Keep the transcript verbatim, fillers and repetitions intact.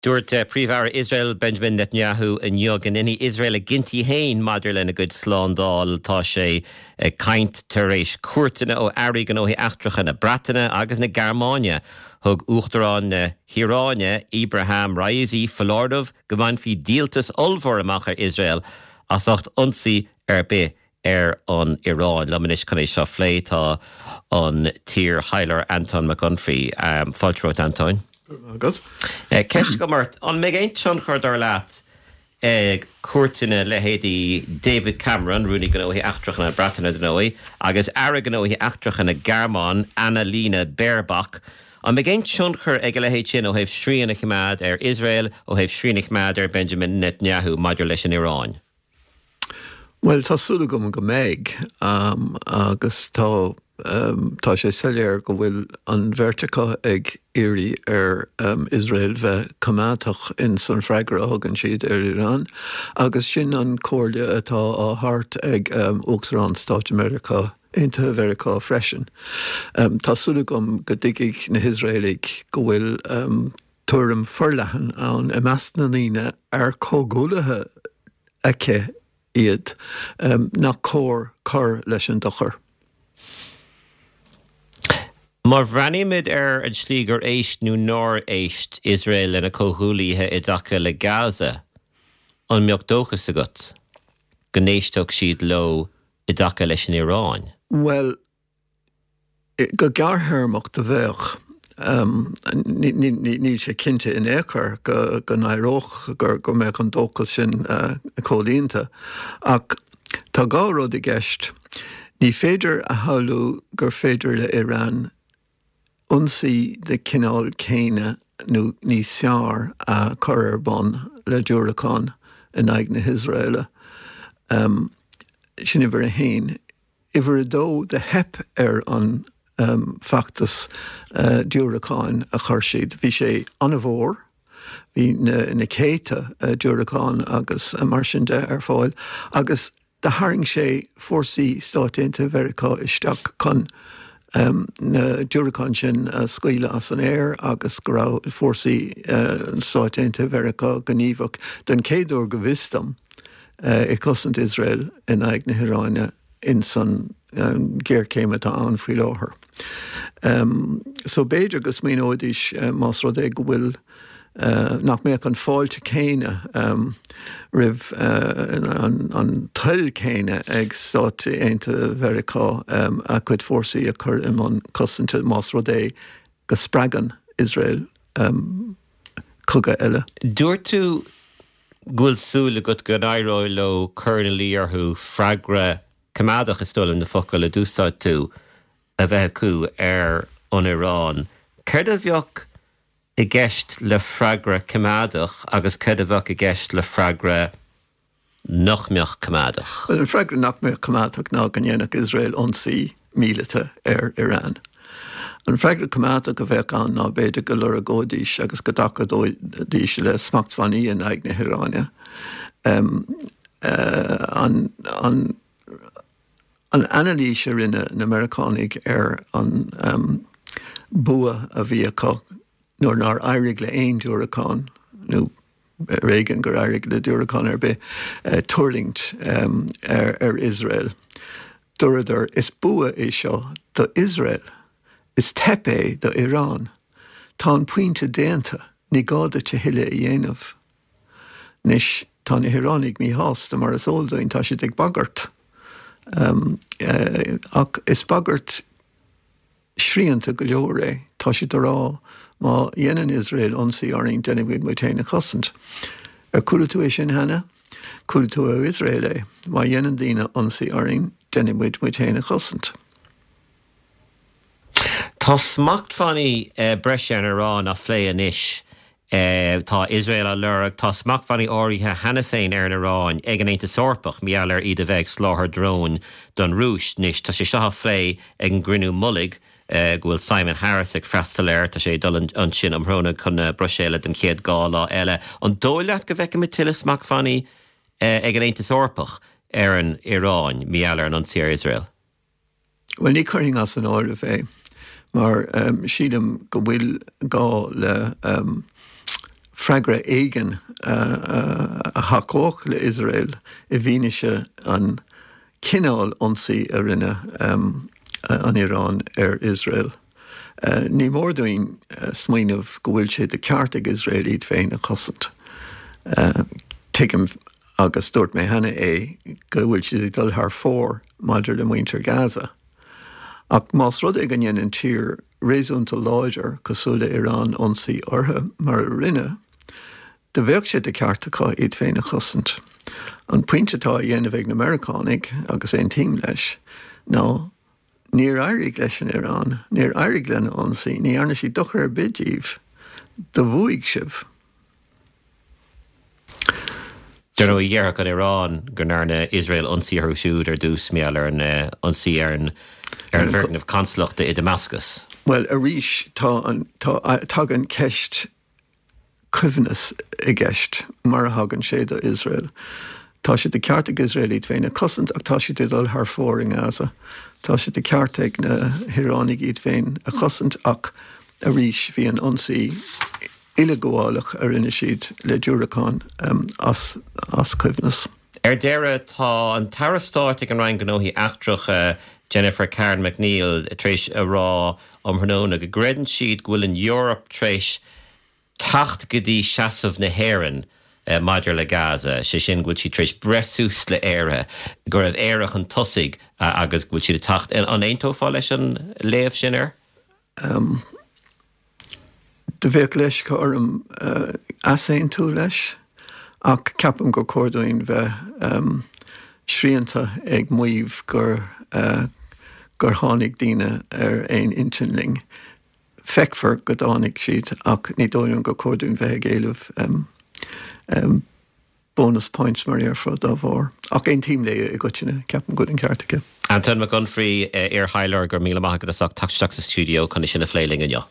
Dúirt uh, príomhfhear Israel Benjamin Netanyahu in Yug in any Israel a ginty hain madidir lena good slándáil tá sé uh, caint tar éis cuairteanna ó airí gan ó hí achtrachan na Bratainna agus na Garmáine thug uachtarán na Híráine Abraham Raisi Falordov go bhain fi díaltas olmhór amach ar Israel as ocht ionsaí ar bith ar an Iráin. Lamanis can é seo phlé tá an tír Heiler Anton McGunphy um, Faltrót Anton. Good. Uh, Ceist go mart, an mé géint sean chuir dar leat ag cuairteanna le héadí David Cameron, rúnig gan ó hí achtrachan na Bratainna den ói, agus ara gan ó hí achtrachan na Garmán, Annalena Baerbock. An mé géint sean chuir ag le héad sin ó héh sríanna chimad ar Israel, ó héh sríanna chimad ar Benjamin Netanyahu, maidir leis an Iráin. Well, tá súla gom go méid, um, agus tá Um, tá sé selléir go bhfuil an vertica ag éirí ar um, Israel bheith cumátach in san freigra a thugann siad ar Iran, agus sin an cóirde atá á thart ag um, Uachtarán Stáit America into America freisin. Um, tá súla gom go dtigigh na Israelig go bhfuil um, tuairim forleathan an i measc na líne ar cógólathe aice iad um, nach cór chur leis an dochar. Mar bhreaníimiid ar an slí gur éist nó nóir éist Israel lena cóthúlaithe i dtaca le Gaza, an mbeadh dóchas agat, go néisteach siad lo i dtaca leis an Iráin. Well, go garthairmach de bheith, um, ní sé cinnte in éair go, go nairóch gur go méid an dóchas sin uh, cólínta, ach tá gá rud i gceist, ní féidir a thailú gur féidir le Iran unsaí de cinál céine nó ní sear a chur ar bon le dúrachán in aghaidh na Israele. Um, sin bhar a hain. Ifar a dó de hep ar an um, factus uh, dúrachán a chur siad. Bhí sé an a bhór, hí na, na céite uh, dúrachán agus uh, mar sin de ar fáil, agus de haring sé fórsaí Stáit America isteach chun Um, na dúrachán sin uh, scaoile as an air agus go raibh fórsaí uh, Stáit America gníomhach den céadúir go bhístam uh, i cosint Israel in aghaidh na Híráine in san um, géir céime tá an faoi láthair. Um, so béidir gus mí óidís uh, más rud é go bhfuil Uh, nach mé an fáilte céine um, rih uh, an, an tuil céine ag Stáit America um, a chuid fórsaí a chur im an cosanta más rud é go spreagan Israel um, coga eile. Dúirt tú gúil súla go go nairóid le chur na líorthú freigra cumádach is dul na focail le dúsáid tú a bheith acu ar an Iráin. Céir a bheoch i gceist le freigra cumádach agus céir a bheoch i gceist le freigra nachmeach cumádach? Well, an freigra nachmeach cumádach ná gan dhéanach Israel ionsaí míleata ar Iran. An freigra cumádach go bheith an ná beidir go leir a ggódís agus go dacha dís le smachtmhaí in aghaidh na Híráine. Um, uh, an an an analís ar rinne na Americanig ar an um, bua a bhí acu nóir nar airigh le aon dúrachán, nó Reagan gur airigh le dúrachán ar be uh, tuirlingt um, ar, ar Israel. Dúradar is bua é seo do Israel, is tepe do Iran, tá an puinte déanta ní gáda te hiile i dhéanamh. Nis tá na Híránig mí hásta mar is óildainn tá siad ag bagart. Um, uh, ach is bagart sríanta go leor é, tá siad ará má dhéanann Israel ionsaí airím denimid mu téanna chosint. Ar cúla tú é sin hena, cúla tú ó Israel é, má dhéanann daoine ionsaí airím denimid mu téanna chosint. Tá smachtmhaí uh, breise an Iráin a phlé anois. Uh, tá Israel a lurag, tá smachtmhaí áirithe hena féin ar an Iráin ag an éanta sorpach míall ar iad a bheith sláthair drón don rúis níos tá sé seo a phlé ag an grinú mullig. Uh, Gwyl Simon Harris ag freistal tá sé dul an sin am hrona chun uh, bruséile den céad gála eile. An dóileat go bheith mit tilas smachtmhaí uh, ag an éanta sorpach ar an Iráin míall ar an ionsaí Israel? Well, ní chuirling as an áir a bheith, mar um, siadam go bhfuil gá le um, freigra éigen a hacóch le Israel i bhíne se an cinál ionsaí a rinne um, an Iran ar Israel. Uh, ní mórdaoin uh, smaoinmh go bhfuil sé de ceartaigh Israelíd féin a chosant. Uh, Tuigim agus dúirt mé hena é go bhfuil si dul th fór maidir le muintear Gaza. Ach más rud ag an dhéanann tír réasúnta láidir cosúla Iran ionsaí ortha mar a rinne, de bheadh sé de ceartacha iad féin a chosant. An puintetá dhéanamh ag na Americanig agus éon tíim leis, ná níor éirigh leis an Iran, níor éirigh lena ionsaí, ní arna sí dochar ar bidíomh do bhuaigh sibh. Dúir nó dhearach an Iran gur nána Israel ionsaí ar siúd ar dús méall ar an ionsaí ar an ar an bheireann of consulachta i Damascus. Well, a ríis tá an tá tá an ceist cuimhnas i gceist mar a hagann sé do Israel. Tá sé de ceartaigh Israelíd féin a cosant ach tá sé de dul th fór in Gaza. Tá sé de ceartaigh na Hiránig iad féin a chosant ach a ríis bhí an ionsaí ile goálach ar rinne siad le dúracán um, as, as cuimhnas. Er deire tá an tarifstáit ag an rain gnóthaí achtrach uh, Jennifer Karen McNeil tréis a rá am hnóna go greidann siad go bhfuil in Europe tréis tacht go dtí seasamh na hÉireann uh, maidir le Gaza, sé sin bhfuil si tréis breús le éire go raibh éireach an tosaigh uh, agus bhfuil siad tacht an an aontófá leis an léamh sin ar? Um, de bheadh leis go orm uh, as éon tú leis, ach ceapam go cordúin bheith um, sríanta ag muomh gur uh, gur tháinig daoine ar éon intinling. Feicfar go dánig siad ach ní dóilm go cordún bheith ag éileh um, um, bonus points mar ar fud á bhór. Ach éon tíim le i gcoitina ceapam go an ceartacha. Anton McGunfrey uh, ar Heiler gur míle maith go asach tasteach sa studio chun sin na phléiling an